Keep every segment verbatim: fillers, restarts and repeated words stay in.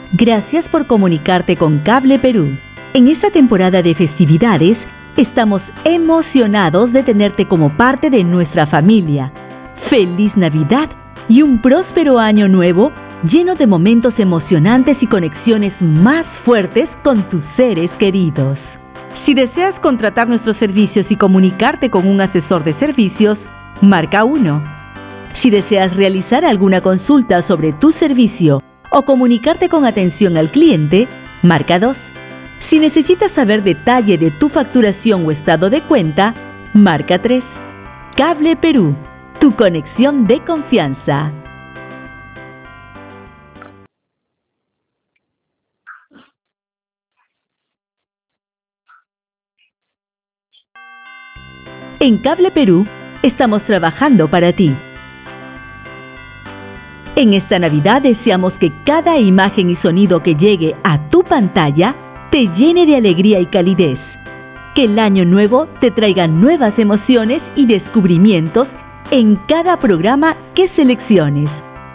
Gracias por comunicarte con Cable Perú. En esta temporada de festividades, estamos emocionados de tenerte como parte de nuestra familia. ¡Feliz Navidad y un próspero año nuevo lleno de momentos emocionantes y conexiones más fuertes con tus seres queridos! Si deseas contratar nuestros servicios y comunicarte con un asesor de servicios, marca uno. Si deseas realizar alguna consulta sobre tu servicio o comunicarte con atención al cliente, marca dos. Si necesitas saber detalle de tu facturación o estado de cuenta, marca tres. Cable Perú, tu conexión de confianza. En Cable Perú, estamos trabajando para ti. En esta Navidad deseamos que cada imagen y sonido que llegue a tu pantalla te llene de alegría y calidez. Que el año nuevo te traiga nuevas emociones y descubrimientos en cada programa que selecciones.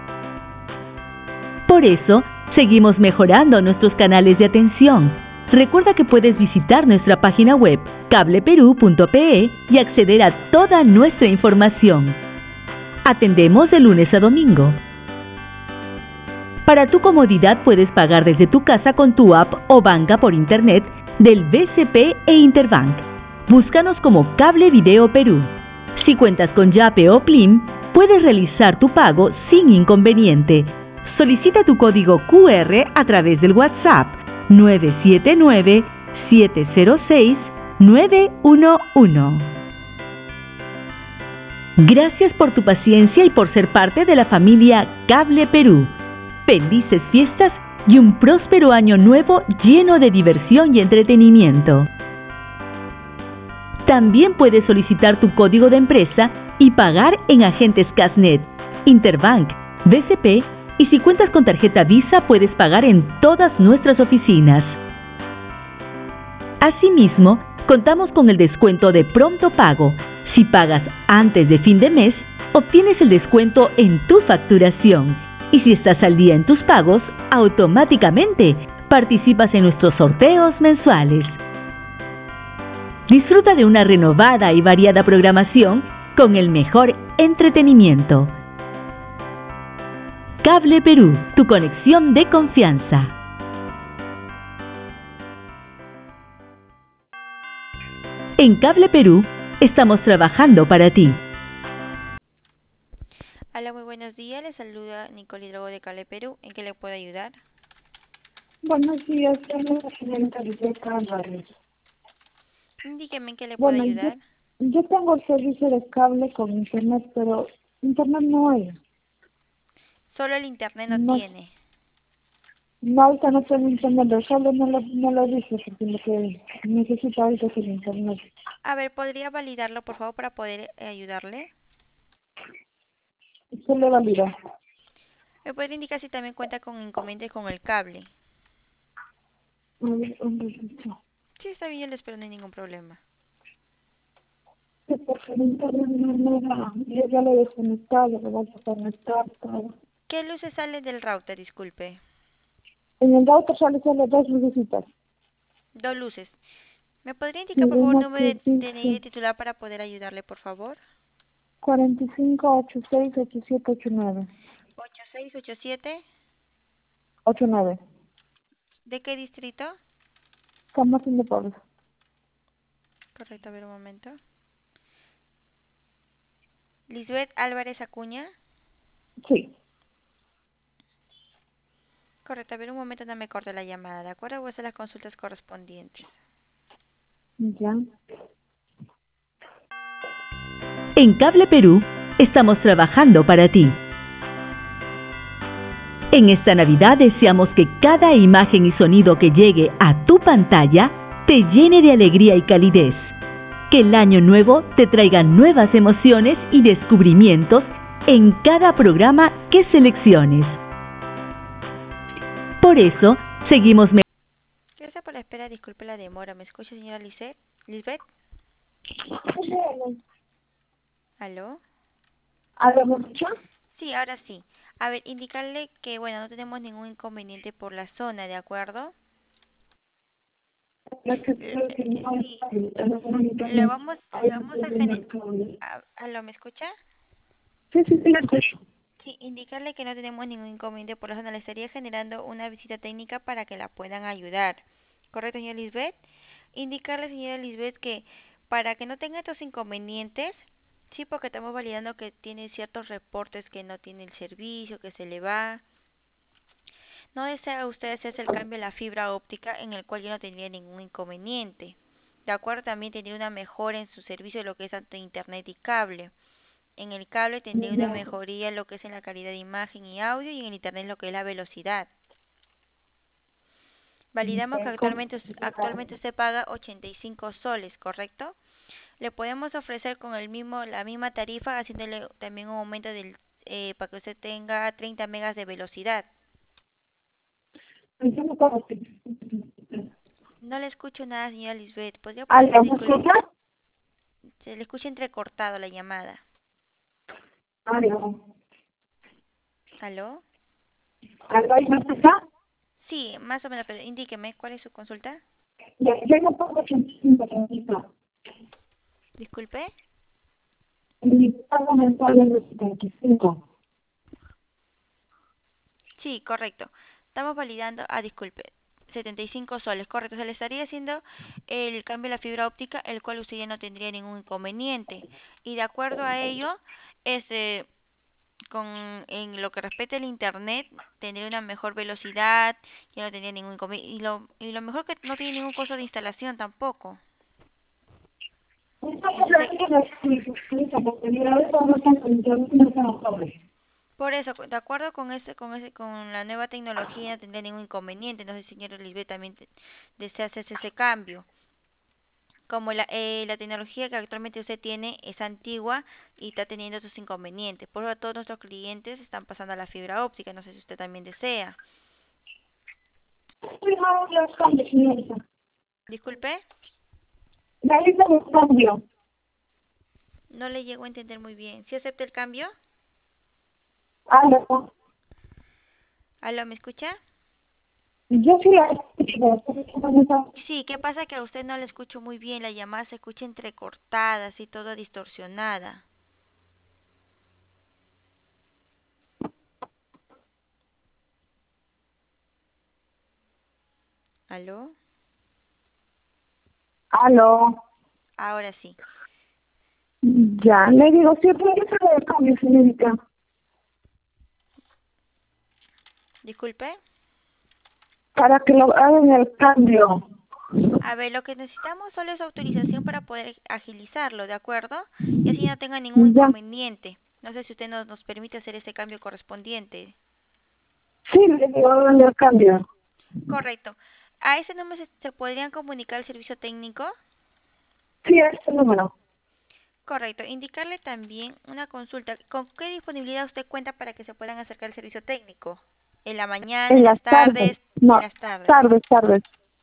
Por eso, seguimos mejorando nuestros canales de atención. Recuerda que puedes visitar nuestra página web cable perú punto pe y acceder a toda nuestra información. Atendemos de lunes a domingo. Para tu comodidad puedes pagar desde tu casa con tu app o banca por internet del B C P e Interbank. Búscanos como Cable Video Perú. Si cuentas con Yape o Plim, puedes realizar tu pago sin inconveniente. Solicita tu código cu erre a través del WhatsApp nueve siete nueve, siete cero seis, nueve uno uno. Gracias por tu paciencia y por ser parte de la familia Cable Perú. Felices fiestas y un próspero año nuevo lleno de diversión y entretenimiento. También puedes solicitar tu código de empresa y pagar en agentes Casnet, Interbank, B C P y si cuentas con tarjeta Visa puedes pagar en todas nuestras oficinas. Asimismo, contamos con el descuento de pronto pago. Si pagas antes de fin de mes, obtienes el descuento en tu facturación. Y si estás al día en tus pagos, automáticamente participas en nuestros sorteos mensuales. Disfruta de una renovada y variada programación con el mejor entretenimiento. Cable Perú, tu conexión de confianza. En Cable Perú, estamos trabajando para ti. Hola, muy buenos días. Les saluda Nicole Hidrogo de Cable Perú. ¿En qué le puedo ayudar? Buenos días, soy la señorita Rebecca Álvarez. Dígame en qué le puedo Bueno, yo, ayudar. yo tengo el servicio de cable con internet, pero internet no hay. Solo el internet no No, tiene. no ahorita no tengo internet, el cable no lo, no lo dice, porque lo que necesito ahorita es el internet. A ver, ¿podría validarlo, por favor, para poder eh, ayudarle? ¿Qué le valida? ¿Me podría indicar si también cuenta con inconvenientes con el cable? A ver, un ratito. Sí, está bien, yo le espero, no hay ningún problema. Sí, porque el internet no me da. Yo ya lo he desconectado, lo voy a conectar todo. ¿Qué luces salen del router? Disculpe. En el router sale solo dos lucecitas. Dos luces. ¿Me podría Y indicar, por favor, el una número que de D N I de dice titular para poder ayudarle, por favor? cuarenta y cinco, ochenta y seis, ochenta y siete, ochenta y nueve. ocho seis ocho siete. ochenta y nueve. ¿De qué distrito? Estamos en Puebla. Correcto, a ver un momento. Lisbeth Álvarez Acuña. Sí. Correcto, a ver un momento, no me corte la llamada, ¿de acuerdo? Voy a hacer las consultas correspondientes. Ya. En Cable Perú, estamos trabajando para ti. En esta Navidad deseamos que cada imagen y sonido que llegue a tu pantalla te llene de alegría y calidez. Que el año nuevo te traiga nuevas emociones y descubrimientos en cada programa que selecciones. Por eso, seguimos mejorando. Gracias por la espera, disculpe la demora. ¿Me escucha, señora Lisette? ¿Lisbeth? ¿Aló? ¿Algo me escucha? Sí, ahora sí. A ver, indicarle que, bueno, no tenemos ningún inconveniente por la zona, ¿de acuerdo? La que L- creo que no hay Sí, el teléfono en le internet. vamos, Hay le un vamos a problema generar... del cable. ¿Aló, me escucha? Sí, sí, sí, la escucho. Sí, indicarle que no tenemos ningún inconveniente por la zona. Le estaría generando una visita técnica para que la puedan ayudar. ¿Correcto, señora Lisbeth? Indicarle, señora Lisbeth, que para que no tenga estos inconvenientes, sí, porque estamos validando que tiene ciertos reportes que no tiene el servicio, que se le va. No desea usted hacerse el cambio de la fibra óptica en el cual yo no tendría ningún inconveniente. De acuerdo, también tendría una mejora en su servicio de lo que es tanto internet y cable. En el cable tendría una Ya, mejoría en lo que es en la calidad de imagen y audio y en el internet lo que es la velocidad. Validamos que ok, actualmente, us- complicado. actualmente usted paga ochenta y cinco soles, ¿correcto? Le podemos ofrecer con el mismo, la misma tarifa, haciéndole también un aumento del, eh, para que usted tenga treinta megas de velocidad. Yo no puedo decir. No le escucho nada, señora Lisbeth. ¿Podría ponerse ¿Aló, en me discul- escucha? Se le escucha entrecortado la llamada. Aló. ¿Aló? ¿Aló, ahí me escucha? Sí, más o menos, pero indíqueme, ¿cuál es su consulta? Ya, yo no puedo ochenta y cinco señorita. Disculpe. Mi pago mensual es de setenta y cinco. Sí, correcto. Estamos validando, ah, disculpe, setenta y cinco soles, correcto. Se le estaría haciendo el cambio de la fibra óptica, el cual usted ya no tendría ningún inconveniente. Y de acuerdo a ello, este, con, en lo que respecta al internet, tendría una mejor velocidad, ya no tendría ningún inconveniente. Y lo, y lo mejor que no tiene ningún costo de instalación tampoco. Entonces, la Entonces, gente no se explica porque mira, a veces no están con internet y no están pobres. por eso, de acuerdo con este, con ese, con la nueva tecnología, no tendría ningún inconveniente. No sé si señora Lisbeth también te- desea hacerse ese cambio. Como la, eh, la tecnología que actualmente usted tiene es antigua y está teniendo sus inconvenientes. Por eso todos nuestros clientes están pasando a la fibra óptica. No sé si usted también desea. Sí, no, los cambios, señorita. Disculpe, La lista de cambio. no le llego a entender muy bien. ¿Sí acepta el cambio? Aló. ¿Aló, me escucha? Yo sí la escucho. Sí, ¿qué pasa? Que a usted no le escucho muy bien. La llamada se escucha entrecortada, así toda distorsionada. ¿Aló? Aló. Ahora sí. Ya, le digo, sí, pero yo se de cambio, señorita. Disculpe. Para que lo hagan el cambio. A ver, lo que necesitamos solo es autorización para poder agilizarlo, ¿de acuerdo? Y así no tenga ningún Ya. inconveniente. No sé si usted nos, nos permite hacer ese cambio correspondiente. Sí, le digo, hagan el cambio. Correcto. ¿A ese número se, se podrían comunicar el servicio técnico? Sí, a este número. Correcto. Indicarle también una consulta. ¿Con qué disponibilidad usted cuenta para que se puedan acercar al servicio técnico? ¿En la mañana, En en las las tardes. tardes? En No, las tardes. tardes, tardes.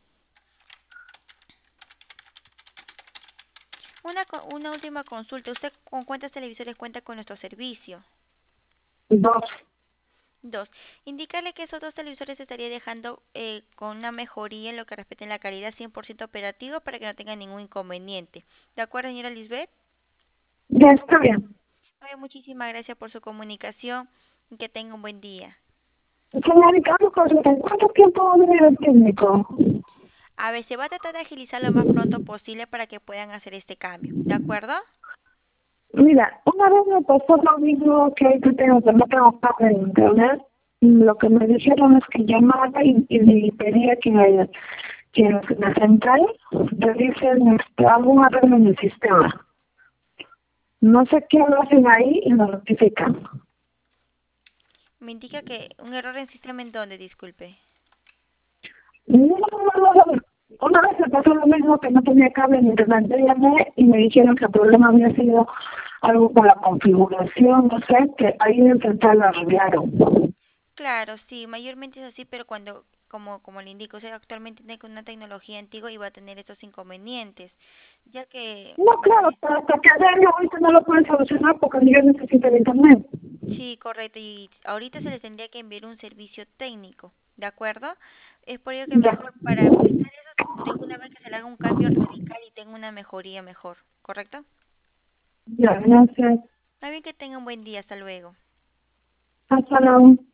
Una, co- una última consulta. ¿Usted con cuántas televisores cuenta con nuestro servicio? Dos. Dos, indicarle que esos dos televisores estaría dejando eh, con una mejoría en lo que respecta en la calidad cien por ciento operativo para que no tenga ningún inconveniente. ¿De acuerdo, señora Lisbeth? Ya está bien. Oye, muchísimas gracias por su comunicación y que tenga un buen día. Señorita, una cosa, ¿en cuánto tiempo va a venir el técnico? A ver, se va a tratar de agilizar lo más pronto posible para que puedan hacer este cambio. ¿De acuerdo? Mira, una vez me pasó lo mismo que ahorita tengo, que no tengo pago en internet. Lo que me dijeron es que llamaba y, y le pedía que, me- que en la central revisen este, algún arreglo en el sistema. No sé qué lo hacen ahí y lo notifican. Me indica que un error en sistema en dónde, disculpe. No, no, no, no, no. Una vez me pasó lo mismo que no tenía cable en internet. Yo llamé y me dijeron que el problema había sido algo con la configuración, no sé, que ahí en el central lo arreglaron. Claro, sí, mayormente es así, pero cuando, como, como le indico, o sea, actualmente tiene una tecnología antigua y va a tener estos inconvenientes, ya que, No, bueno, claro, pero hasta que arregle ahorita no lo pueden solucionar porque yo necesito el internet. Sí, correcto. Y ahorita se les tendría que enviar un servicio técnico, ¿de acuerdo? Es por ello que Ya, mejor para evitar eso, de una vez que se le haga un cambio radical y tenga una mejoría mejor, ¿correcto? ya, gracias. Está bien, que tenga un buen día. Hasta luego. Hasta luego.